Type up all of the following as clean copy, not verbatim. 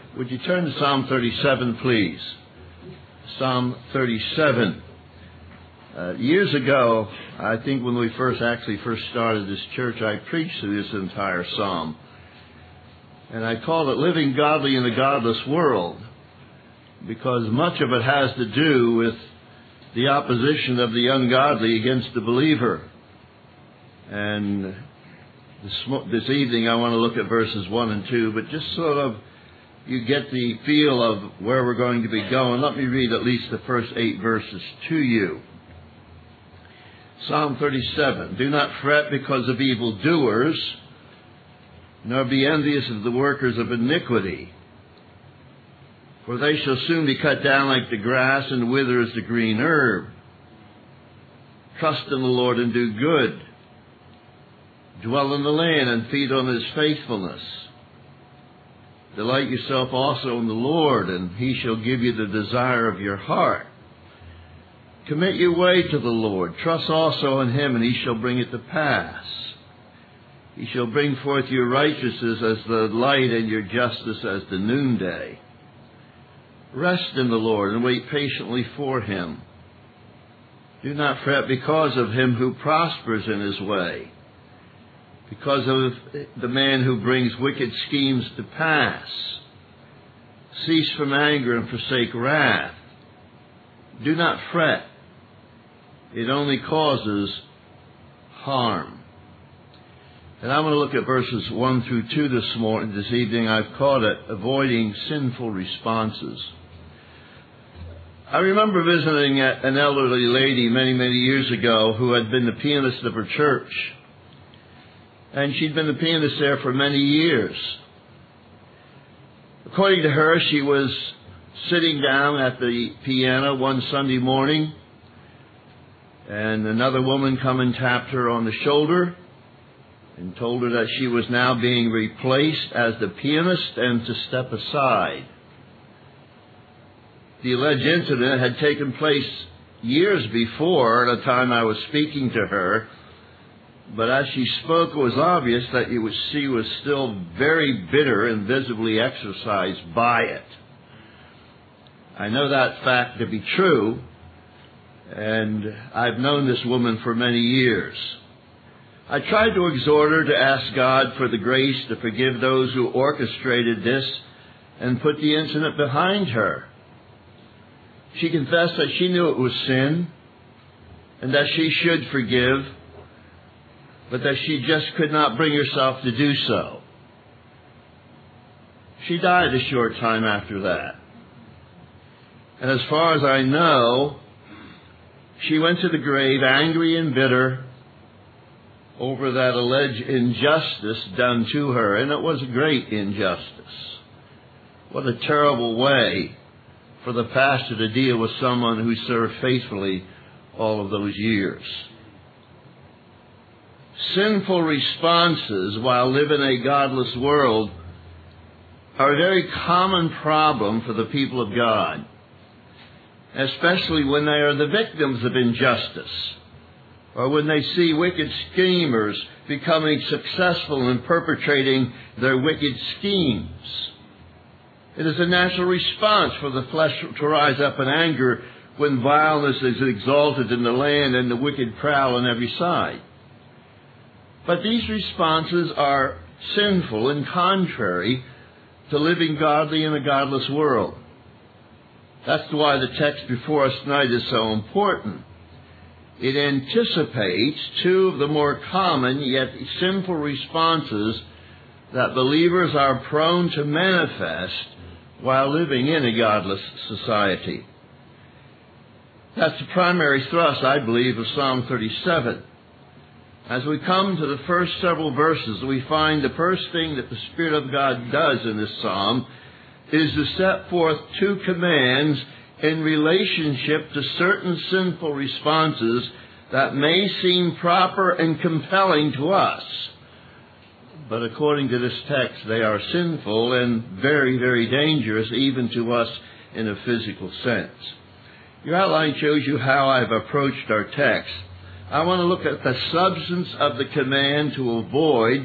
Would you turn to Psalm 37, please? Psalm 37. Years ago, I think when we first started this church, I preached through this entire psalm. And I called it Living Godly in a Godless World, because much of it has to do with the opposition of the ungodly against the believer. And this evening I want to look at verses 1 and 2, but just sort of you get the feel of where we're going to be going. Let me read at least the first 8 verses to you. Psalm 37, do not fret because of evildoers, nor be envious of the workers of iniquity. For they shall soon be cut down like the grass and wither as the green herb. Trust in the Lord and do good. Dwell in the land and feed on His faithfulness. Delight yourself also in the Lord, and He shall give you the desire of your heart. Commit your way to the Lord. Trust also in Him, and He shall bring it to pass. He shall bring forth your righteousness as the light and your justice as the noonday. Rest in the Lord and wait patiently for Him. Do not fret because of him who prospers in his way, because of the man who brings wicked schemes to pass. Cease from anger and forsake wrath. Do not fret. It only causes harm. And I'm going to look at verses 1 through 2 this evening. I've called it Avoiding Sinful Responses. I remember visiting an elderly lady many, many years ago who had been the pianist of her church. And she'd been the pianist there for many years. According to her, she was sitting down at the piano one Sunday morning, and another woman come and tapped her on the shoulder and told her that she was now being replaced as the pianist and to step aside. The alleged incident had taken place years before, at a time I was speaking to her, but as she spoke, it was obvious that she was still very bitter and visibly exercised by it. I know that fact to be true, and I've known this woman for many years. I tried to exhort her to ask God for the grace to forgive those who orchestrated this and put the incident behind her. She confessed that she knew it was sin and that she should forgive, but that she just could not bring herself to do so. She died a short time after that. And as far as I know, she went to the grave angry and bitter over that alleged injustice done to her. And it was a great injustice. What a terrible way for the pastor to deal with someone who served faithfully all of those years. Sinful responses while living in a godless world are a very common problem for the people of God, especially when they are the victims of injustice, or when they see wicked schemers becoming successful in perpetrating their wicked schemes. It is a natural response for the flesh to rise up in anger when violence is exalted in the land and the wicked prowl on every side. But these responses are sinful and contrary to living godly in a godless world. That's why the text before us tonight is so important. It anticipates two of the more common yet sinful responses that believers are prone to manifest while living in a godless society. That's the primary thrust, I believe, of Psalm 37. As we come to the first several verses, we find the first thing that the Spirit of God does in this psalm is to set forth two commands in relationship to certain sinful responses that may seem proper and compelling to us. But according to this text, they are sinful and very, very dangerous even to us in a physical sense. Your outline shows you how I've approached our text. I want to look at the substance of the command to avoid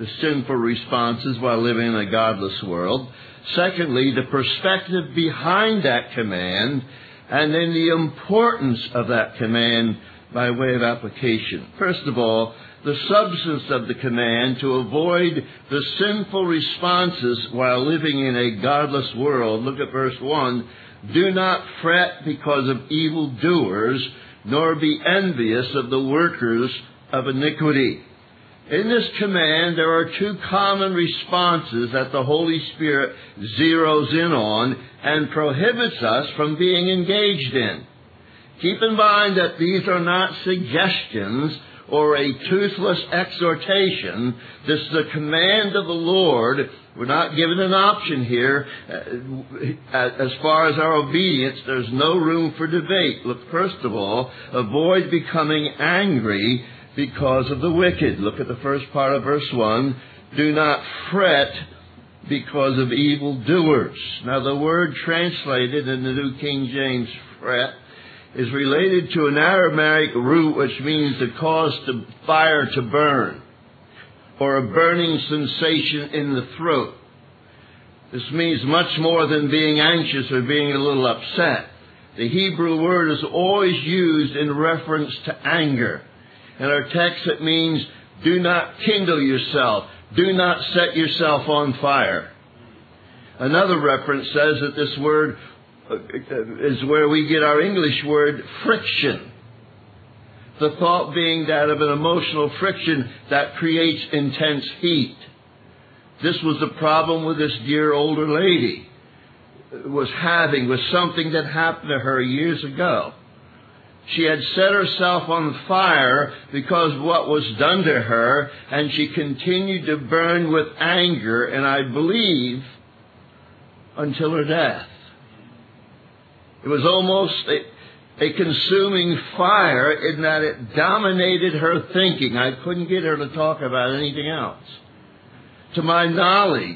the sinful responses while living in a godless world. Secondly, the perspective behind that command, and then the importance of that command by way of application. First of all, the substance of the command to avoid the sinful responses while living in a godless world. Look at verse 1. Do not fret because of evildoers, nor be envious of the workers of iniquity. In this command, there are two common responses that the Holy Spirit zeroes in on and prohibits us from being engaged in. Keep in mind that these are not suggestions or a toothless exhortation. This is a command of the Lord. We're not given an option here. As far as our obedience, there's no room for debate. Look, first of all, avoid becoming angry because of the wicked. Look at the first part of verse 1. Do not fret because of evildoers. Now, the word translated in the New King James, fret, is related to an Aramaic root which means to cause the fire to burn, or a burning sensation in the throat. This means much more than being anxious or being a little upset. The Hebrew word is always used in reference to anger. In our text it means do not kindle yourself, do not set yourself on fire. Another reference says that this word is where we get our English word friction. The thought being that of an emotional friction that creates intense heat. This was the problem with this dear older lady was having with something that happened to her years ago. She had set herself on fire because of what was done to her, and she continued to burn with anger, and I believe until her death. It was almost a consuming fire in that it dominated her thinking. I couldn't get her to talk about anything else. To my knowledge,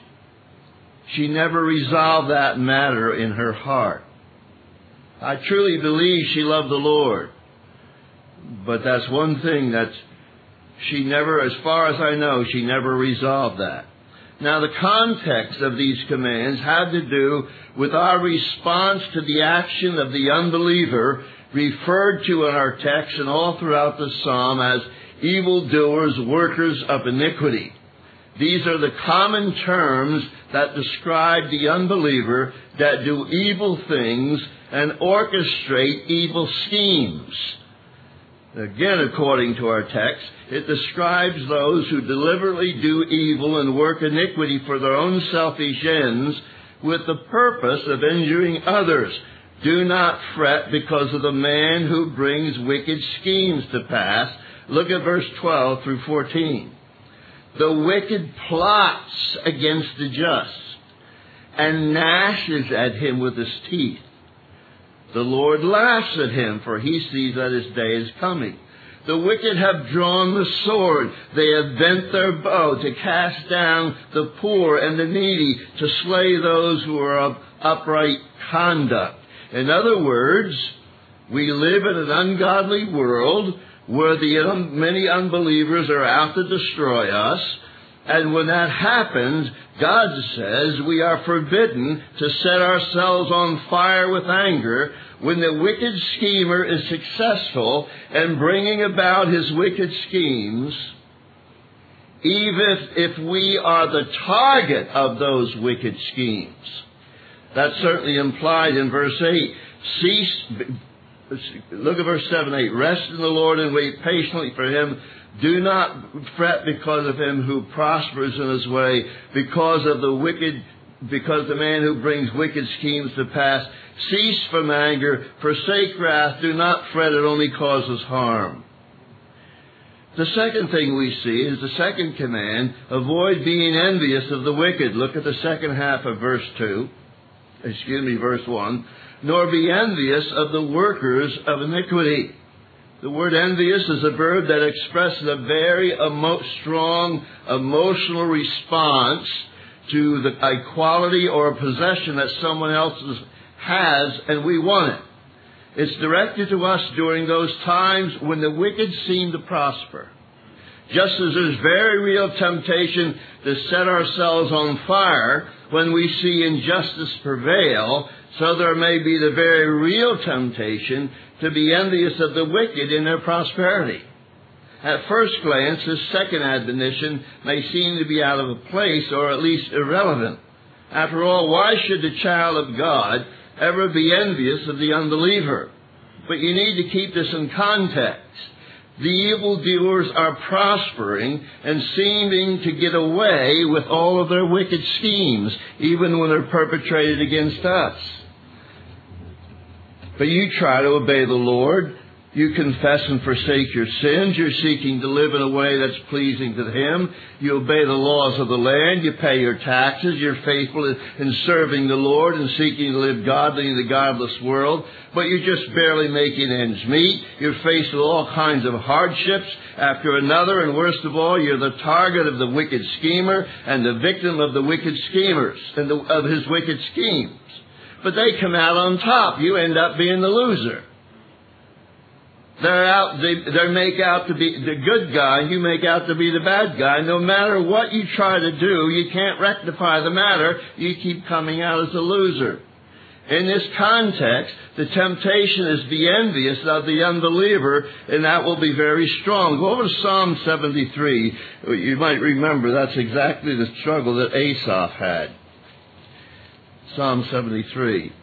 she never resolved that matter in her heart. I truly believe she loved the Lord. But that's one thing that she never, as far as I know, she never resolved that. Now, the context of these commands had to do with our response to the action of the unbeliever referred to in our text and all throughout the psalm as evildoers, workers of iniquity. These are the common terms that describe the unbeliever that do evil things and orchestrate evil schemes. Again, according to our text, it describes those who deliberately do evil and work iniquity for their own selfish ends with the purpose of injuring others. Do not fret because of the man who brings wicked schemes to pass. Look at verse 12 through 14. The wicked plots against the just and gnashes at him with his teeth. The Lord laughs at him, for he sees that his day is coming. The wicked have drawn the sword. They have bent their bow to cast down the poor and the needy, to slay those who are of upright conduct. In other words, we live in an ungodly world where the many unbelievers are out to destroy us. And when that happens, God says we are forbidden to set ourselves on fire with anger when the wicked schemer is successful in bringing about his wicked schemes, even if we are the target of those wicked schemes. That's certainly implied in verse 8. Look at verse 7, 8. Rest in the Lord and wait patiently for him. Do not fret because of him who prospers in his way, because the man who brings wicked schemes to pass. Cease from anger, forsake wrath, do not fret, it only causes harm. The second thing we see is the second command, avoid being envious of the wicked. Look at the second half of verse 1. Nor be envious of the workers of iniquity. The word envious is a verb that expresses a very strong emotional response to a quality or a possession that someone else has, and we want it. It's directed to us during those times when the wicked seem to prosper. Just as there's very real temptation to set ourselves on fire when we see injustice prevail, so there may be the very real temptation to be envious of the wicked in their prosperity. At first glance, this second admonition may seem to be out of place or at least irrelevant. After all, why should the child of God ever be envious of the unbeliever? But you need to keep this in context. The evildoers are prospering and seeming to get away with all of their wicked schemes, even when they're perpetrated against us. But you try to obey the Lord. You confess and forsake your sins. You're seeking to live in a way that's pleasing to Him. You obey the laws of the land. You pay your taxes. You're faithful in serving the Lord and seeking to live godly in the godless world. But you're just barely making ends meet. You're faced with all kinds of hardships after another. And worst of all, you're the target of the wicked schemer and the victim of the wicked schemers and of his wicked schemes. But they come out on top. You end up being the loser. They make out to be the good guy, you make out to be the bad guy. No matter what you try to do, you can't rectify the matter. You keep coming out as a loser. In this context, the temptation is to be envious of the unbeliever, and that will be very strong. Go over to Psalm 73. You might remember that's exactly the struggle that Asaph had. Psalm 73.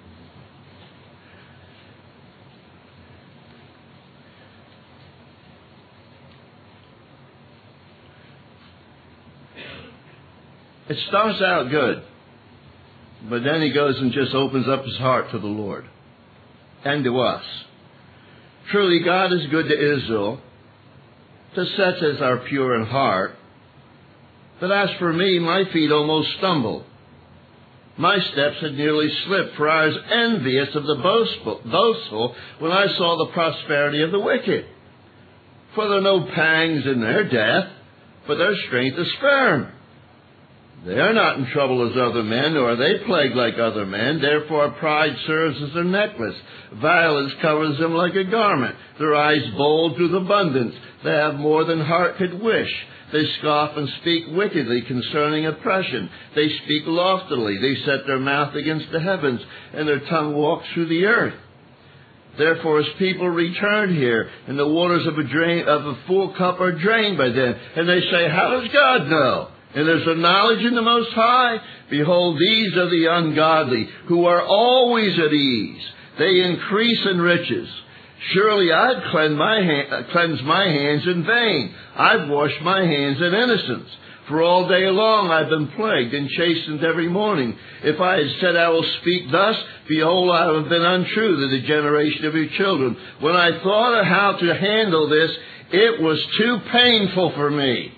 It starts out good, but then he goes and just opens up his heart to the Lord and to us. Truly, God is good to Israel, to such as are pure in heart. But as for me, my feet almost stumbled. My steps had nearly slipped, for I was envious of the boastful when I saw the prosperity of the wicked. For there are no pangs in their death, but their strength is firm. They are not in trouble as other men, nor are they plagued like other men. Therefore pride serves as their necklace. Violence covers them like a garment. Their eyes bulge with abundance. They have more than heart could wish. They scoff and speak wickedly concerning oppression. They speak loftily. They set their mouth against the heavens, and their tongue walks through the earth. Therefore his people return here, and the waters of a full cup are drained by them. And they say, how does God know? And there's a knowledge in the Most High. Behold, these are the ungodly, who are always at ease. They increase in riches. Surely I'd cleanse my hands in vain. I've washed my hands in innocence. For all day long I've been plagued and chastened every morning. If I had said I will speak thus, behold, I have been untrue to the generation of your children. When I thought of how to handle this, it was too painful for me.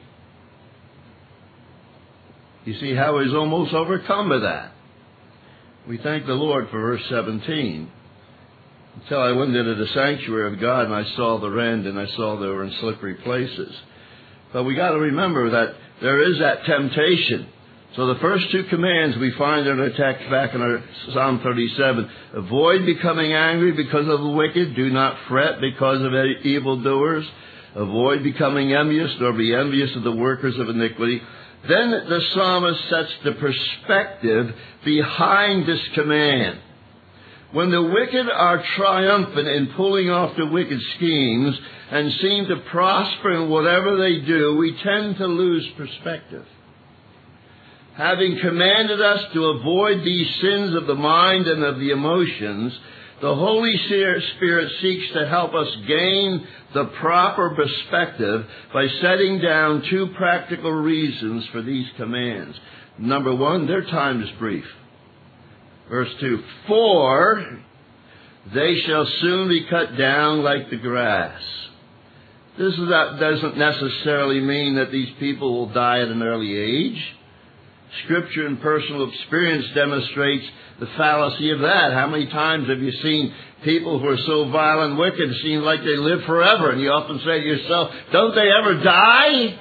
You see how he's almost overcome by that. We thank the Lord for verse 17. Until I went into the sanctuary of God and I saw the rend and I saw they were in slippery places. But we got to remember that there is that temptation. So the first two commands we find in our text back in our Psalm 37. Avoid becoming angry because of the wicked. Do not fret because of evildoers. Avoid becoming envious, nor be envious of the workers of iniquity. Then the psalmist sets the perspective behind this command. When the wicked are triumphant in pulling off the wicked schemes and seem to prosper in whatever they do, we tend to lose perspective. Having commanded us to avoid these sins of the mind and of the emotions, the Holy Spirit seeks to help us gain the proper perspective by setting down two practical reasons for these commands. Number one, their time is brief. Verse 2, for they shall soon be cut down like the grass. This doesn't necessarily mean that these people will die at an early age. Scripture and personal experience demonstrates the fallacy of that. How many times have you seen people who are so vile and wicked seem like they live forever? And you often say to yourself, don't they ever die?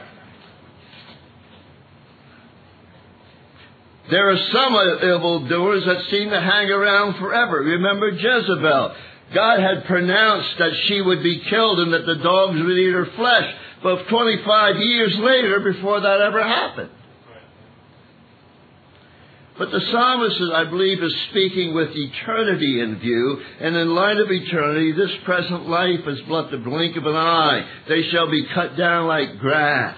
There are some evildoers that seem to hang around forever. Remember Jezebel. God had pronounced that she would be killed and that the dogs would eat her flesh. but 25 years later before that ever happened. But the psalmist, I believe, is speaking with eternity in view, and in light of eternity, this present life is but the blink of an eye. They shall be cut down like grass.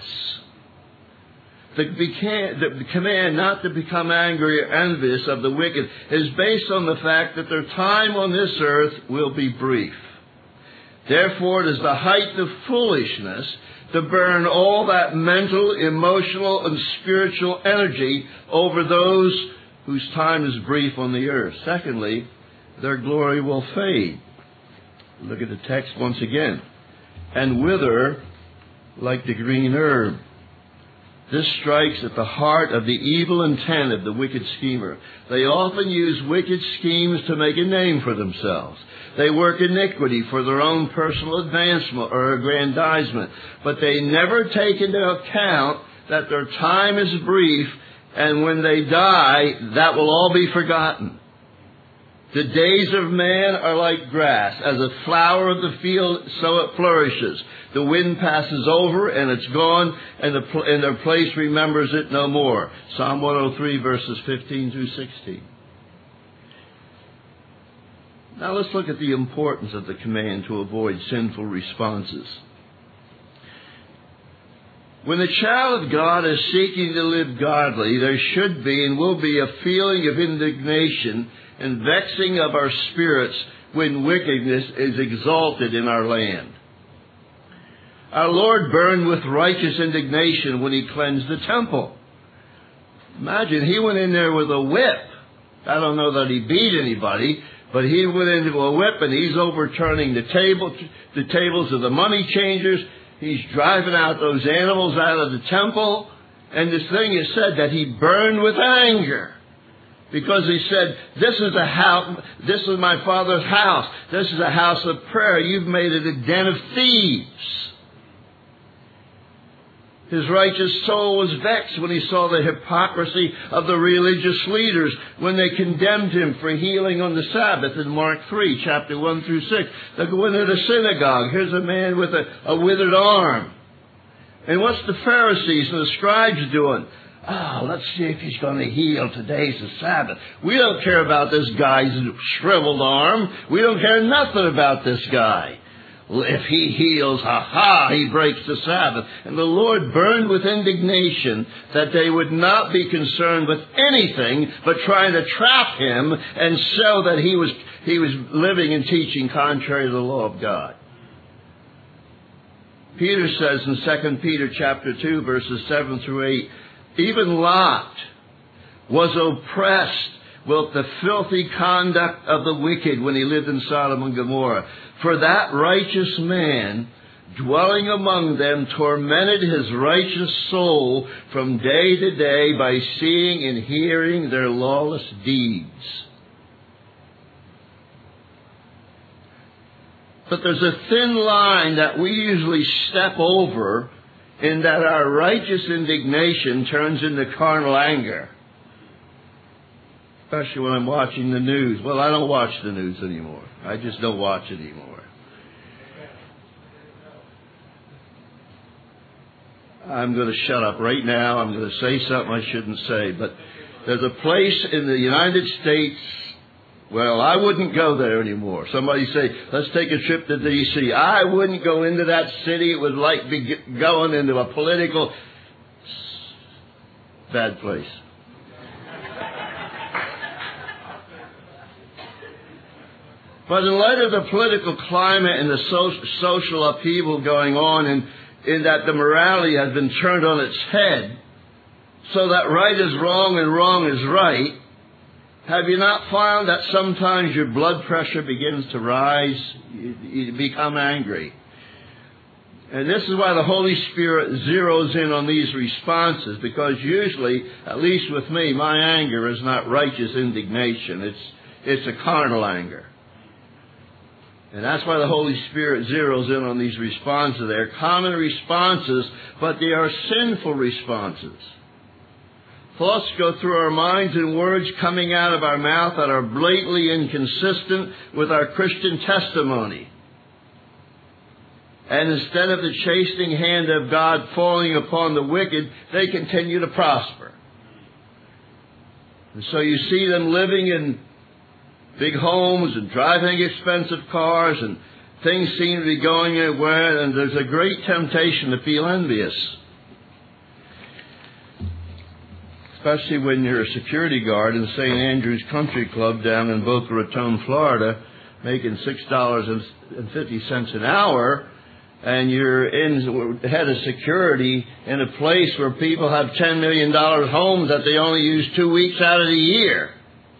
The command not to become angry or envious of the wicked is based on the fact that their time on this earth will be brief. Therefore, it is the height of foolishness to burn all that mental, emotional, and spiritual energy over those whose time is brief on the earth. Secondly, their glory will fade. Look at the text once again. And wither like the green herb. This strikes at the heart of the evil intent of the wicked schemer. They often use wicked schemes to make a name for themselves. They work iniquity for their own personal advancement or aggrandizement, but they never take into account that their time is brief, and when they die, that will all be forgotten. The days of man are like grass. As a flower of the field, so it flourishes. The wind passes over, and it's gone, and their place remembers it no more. Psalm 103, verses 15 through 16. Now let's look at the importance of the command to avoid sinful responses. When the child of God is seeking to live godly, there should be and will be a feeling of indignation and vexing of our spirits when wickedness is exalted in our land. Our Lord burned with righteous indignation when He cleansed the temple. Imagine, He went in there with a whip. I don't know that He beat anybody, but He went into a whip and He's overturning the tables of the money changers. He's driving out those animals out of the temple. And this thing is said that He burned with anger. Because He said, this is my Father's house. This is a house of prayer. You've made it a den of thieves. His righteous soul was vexed when He saw the hypocrisy of the religious leaders when they condemned Him for healing on the Sabbath in Mark 3, chapter 1 through 6. They go into the synagogue. Here's a man with a withered arm. And what's the Pharisees and the scribes doing? Let's see if he's going to heal. Today's the Sabbath. We don't care about this guy's shriveled arm. We don't care nothing about this guy. If he heals, he breaks the Sabbath. And the Lord burned with indignation that they would not be concerned with anything but trying to trap Him and show that he was living and teaching contrary to the law of God. Peter says in 2 Peter chapter 2, verses 7 through 8, even Lot was oppressed with the filthy conduct of the wicked when he lived in Sodom and Gomorrah. For that righteous man, dwelling among them, tormented his righteous soul from day to day by seeing and hearing their lawless deeds. But there's a thin line that we usually step over, in that our righteous indignation turns into carnal anger. Especially when I'm watching the news. Well, I don't watch the news anymore. I just don't watch it anymore. I'm going to shut up right now. I'm going to say something I shouldn't say. But there's a place in the United States, well, I wouldn't go there anymore. Somebody say, let's take a trip to D.C. I wouldn't go into that city. It would like be going into a political bad place. But in light of the political climate and the social upheaval going on, and in that the morality has been turned on its head, so that right is wrong and wrong is right, have you not found that sometimes your blood pressure begins to rise? You become angry. And this is why the Holy Spirit zeroes in on these responses, because usually, at least with me, my anger is not righteous indignation. It's a carnal anger. And that's why the Holy Spirit zeroes in on these responses. They're common responses, but they are sinful responses. Thoughts go through our minds and words coming out of our mouth that are blatantly inconsistent with our Christian testimony. And instead of the chastening hand of God falling upon the wicked, they continue to prosper. And so you see them living in big homes and driving expensive cars, and things seem to be going their way, and there's a great temptation to feel envious. Especially when you're a security guard in St. Andrew's Country Club down in Boca Raton, Florida, making $6.50 an hour, and you're in head of security in a place where people have $10 million homes that they only use 2 weeks out of the year.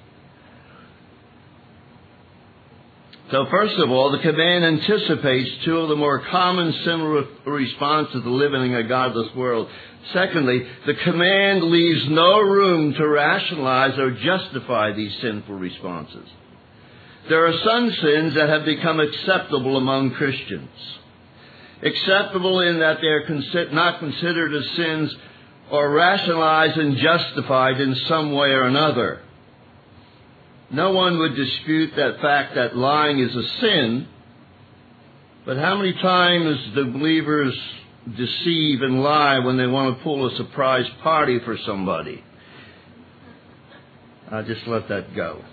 So first of all, the command anticipates two of the more common sinful responses to living in a godless world. Secondly, the command leaves no room to rationalize or justify these sinful responses. There are some sins that have become acceptable among Christians. Acceptable in that they are not considered as sins or rationalized and justified in some way or another. No one would dispute that fact that lying is a sin, but how many times do believers deceive and lie when they want to pull a surprise party for somebody? I'll just let that go.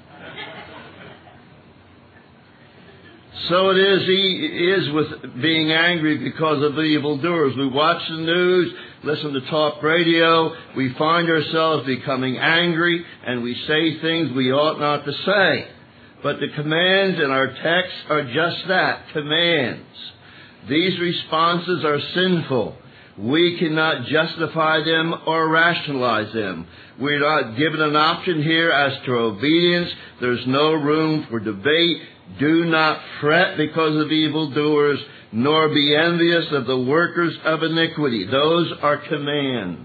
So it is with being angry because of the evildoers. We watch the news, listen to talk radio, we find ourselves becoming angry, and we say things we ought not to say. But the commands in our text are just that, commands. These responses are sinful. We cannot justify them or rationalize them. We're not given an option here as to obedience. There's no room for debate. Do not fret because of evildoers, nor be envious of the workers of iniquity. Those are commands.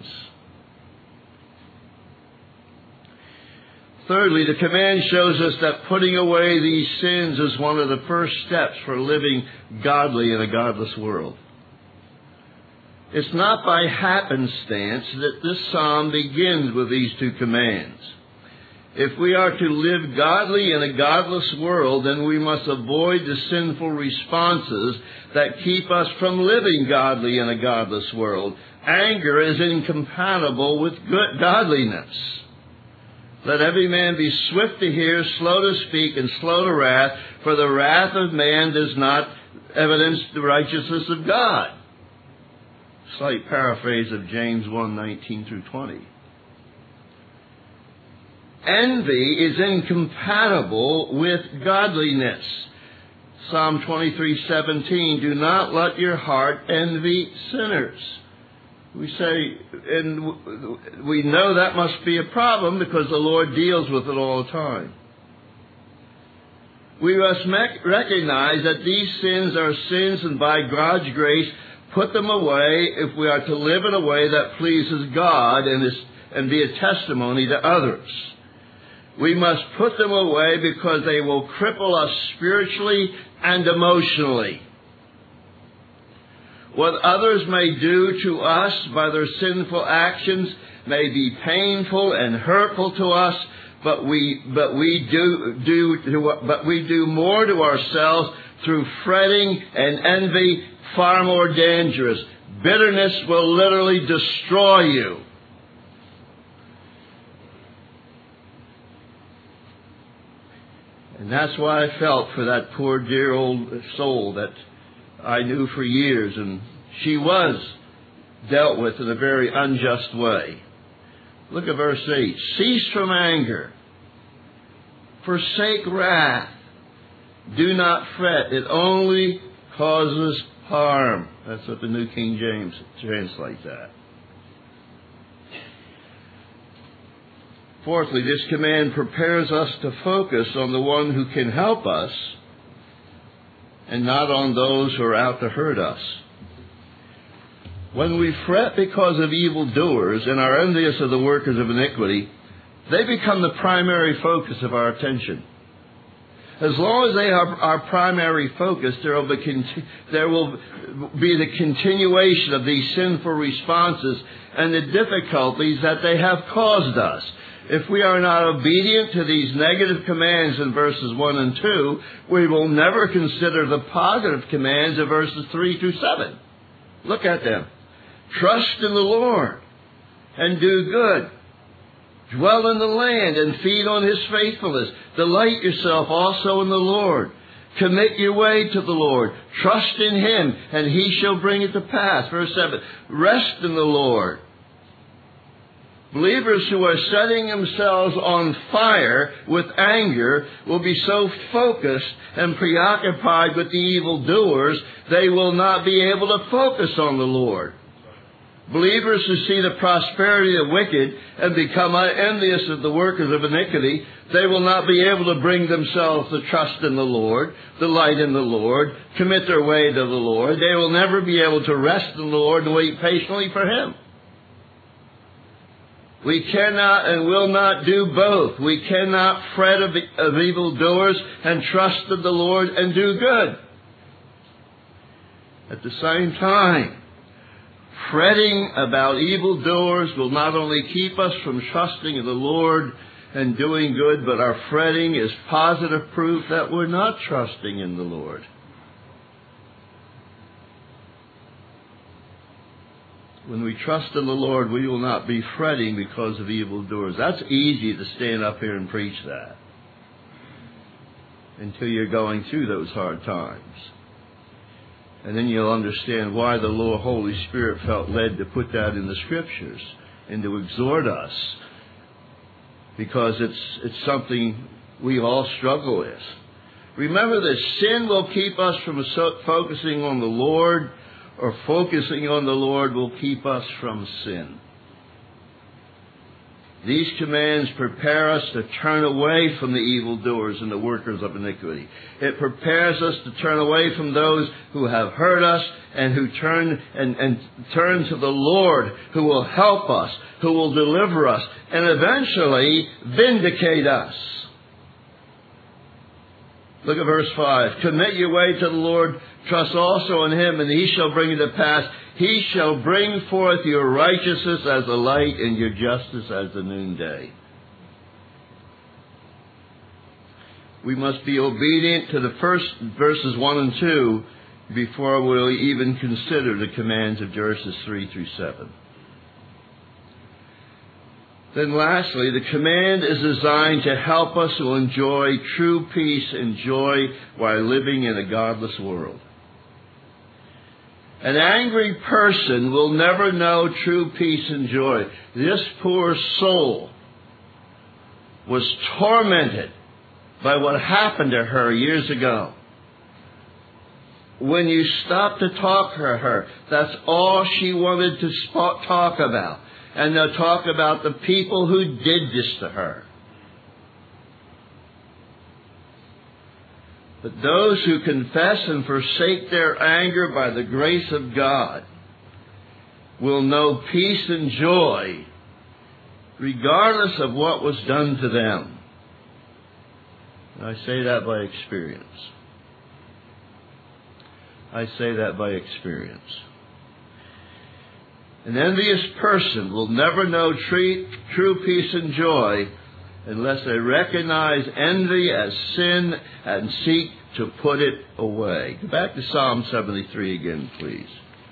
Thirdly, the command shows us that putting away these sins is one of the first steps for living godly in a godless world. It's not by happenstance that this psalm begins with these two commands. If we are to live godly in a godless world, then we must avoid the sinful responses that keep us from living godly in a godless world. Anger is incompatible with godliness. Let every man be swift to hear, slow to speak, and slow to wrath, for the wrath of man does not evidence the righteousness of God. Slight paraphrase of James 1:19 through 20. Envy is incompatible with godliness. Psalm 23:17, do not let your heart envy sinners. We say, and we know that must be a problem because the Lord deals with it all the time. We must recognize that these sins are sins, and by God's grace, put them away if we are to live in a way that pleases God and be a testimony to others. We must put them away because they will cripple us spiritually and emotionally. What others may do to us by their sinful actions may be painful and hurtful to us, but we do more to ourselves through fretting and envy, far more dangerous. Bitterness will literally destroy you. And that's what I felt for that poor dear old soul that I knew for years, and she was dealt with in a very unjust way. Look at verse 8. Cease from anger. Forsake wrath. Do not fret. It only causes harm. That's what the New King James translates that. Fourthly, this command prepares us to focus on the one who can help us and not on those who are out to hurt us. When we fret because of evildoers and are envious of the workers of iniquity, they become the primary focus of our attention. As long as they are our primary focus, there will be the continuation of these sinful responses and the difficulties that they have caused us. If we are not obedient to these negative commands in verses 1 and 2, we will never consider the positive commands of verses 3 through 7. Look at them. Trust in the Lord and do good. Dwell in the land and feed on His faithfulness. Delight yourself also in the Lord. Commit your way to the Lord. Trust in Him, and He shall bring it to pass. Verse 7. Rest in the Lord. Believers who are setting themselves on fire with anger will be so focused and preoccupied with the evildoers, they will not be able to focus on the Lord. Believers who see the prosperity of the wicked and become envious of the workers of iniquity, they will not be able to bring themselves to trust in the Lord, delight in the Lord, commit their way to the Lord. They will never be able to rest in the Lord and wait patiently for Him. We cannot and will not do both. We cannot fret of evildoers and trust in the Lord and do good. At the same time, fretting about evildoers will not only keep us from trusting in the Lord and doing good, but our fretting is positive proof that we're not trusting in the Lord. When we trust in the Lord, we will not be fretting because of evildoers. That's easy to stand up here and preach that until you're going through those hard times. And then you'll understand why the Lord Holy Spirit felt led to put that in the Scriptures and to exhort us, because it's something we all struggle with. Remember that sin will keep us from focusing on the Lord, or focusing on the Lord will keep us from sin. These commands prepare us to turn away from the evildoers and the workers of iniquity. It prepares us to turn away from those who have hurt us and who turn to the Lord, who will help us, who will deliver us, and eventually vindicate us. Look at verse 5. Commit your way to the Lord, trust also in Him, and He shall bring it to pass. He shall bring forth your righteousness as the light and your justice as the noonday. We must be obedient to the first verses 1 and 2 before we'll even consider the commands of verses 3 through 7. Then lastly, the command is designed to help us to enjoy true peace and joy while living in a godless world. An angry person will never know true peace and joy. This poor soul was tormented by what happened to her years ago. When you stopped to talk to her, that's all she wanted to talk about. And they'll talk about the people who did this to her. But those who confess and forsake their anger by the grace of God will know peace and joy regardless of what was done to them. And I say that by experience. I say that by experience. An envious person will never know true peace and joy unless they recognize envy as sin and seek to put it away. Go back to Psalm 73 again, please.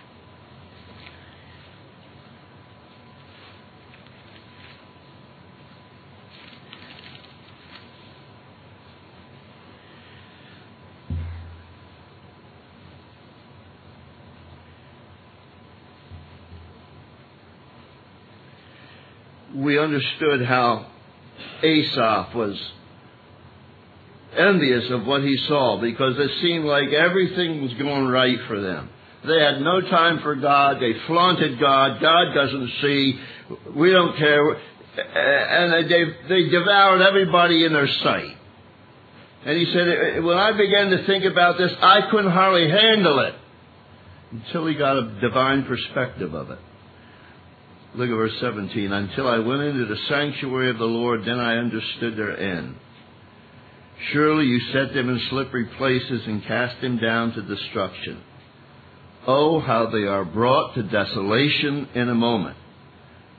We understood how Asaph was envious of what he saw because it seemed like everything was going right for them. They had no time for God. They flaunted God. God doesn't see. We don't care. And they devoured everybody in their sight. And he said, when I began to think about this, I couldn't hardly handle it until he got a divine perspective of it. Look at verse 17. Until I went into the sanctuary of the Lord, then I understood their end. Surely you set them in slippery places and cast them down to destruction. Oh, how they are brought to desolation in a moment.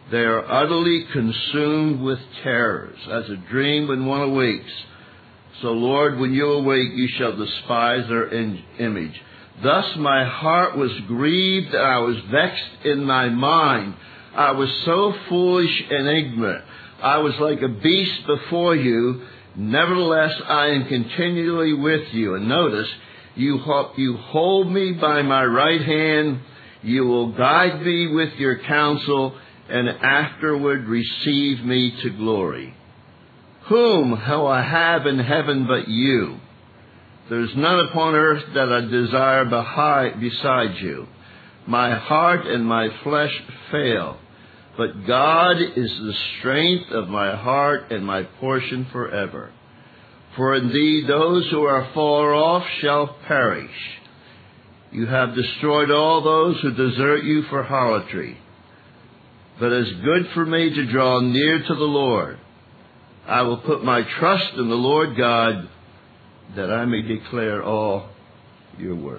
They are utterly consumed with terrors, as a dream when one awakes. So, Lord, when you awake, you shall despise their image. Thus my heart was grieved, and I was vexed in my mind. I was so foolish and ignorant. I was like a beast before you. Nevertheless, I am continually with you. And notice, you hold me by my right hand. You will guide me with your counsel, and afterward receive me to glory. Whom will I have in heaven but you? There is none upon earth that I desire besides you. My heart and my flesh fail, but God is the strength of my heart and my portion forever. For indeed those who are far off shall perish. You have destroyed all those who desert you for harlotry. But it is good for me to draw near to the Lord. I will put my trust in the Lord God, that I may declare all your works.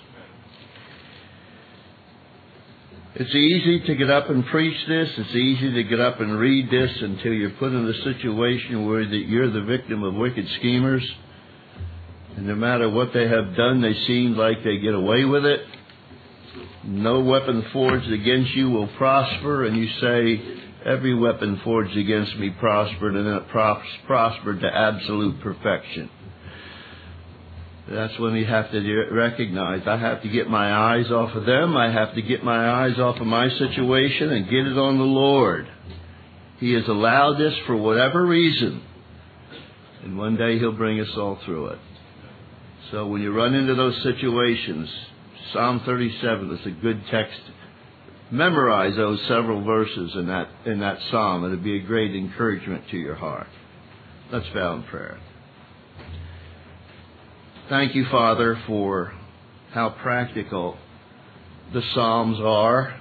It's easy to get up and preach this. It's easy to get up and read this until you're put in a situation where you're the victim of wicked schemers. And no matter what they have done, they seem like they get away with it. No weapon forged against you will prosper. And you say, every weapon forged against me prospered, and it prospered to absolute perfection. That's when we have to recognize I have to get my eyes off of them. I have to get my eyes off of my situation and get it on the Lord. He has allowed this for whatever reason. And one day He'll bring us all through it. So when you run into those situations, Psalm 37 is a good text. Memorize those several verses in that psalm. It'll be a great encouragement to your heart. Let's bow in prayer. Thank you, Father, for how practical the Psalms are,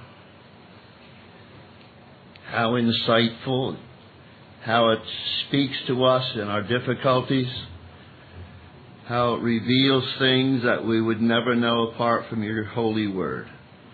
how insightful, how it speaks to us in our difficulties, how it reveals things that we would never know apart from your holy word.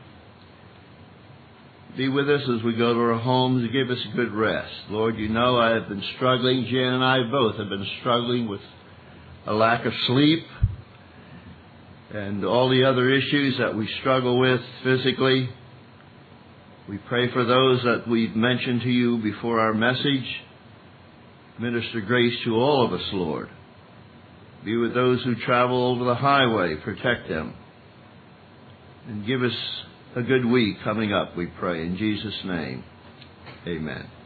Be with us as we go to our homes and give us a good rest. Lord, you know I have been struggling. Jan and I both have been struggling with a lack of sleep and all the other issues that we struggle with physically. We pray for those that we've mentioned to you before our message. Minister grace to all of us, Lord. Be with those who travel over the highway. Protect them. And give us a good week coming up, we pray. In Jesus' name, amen.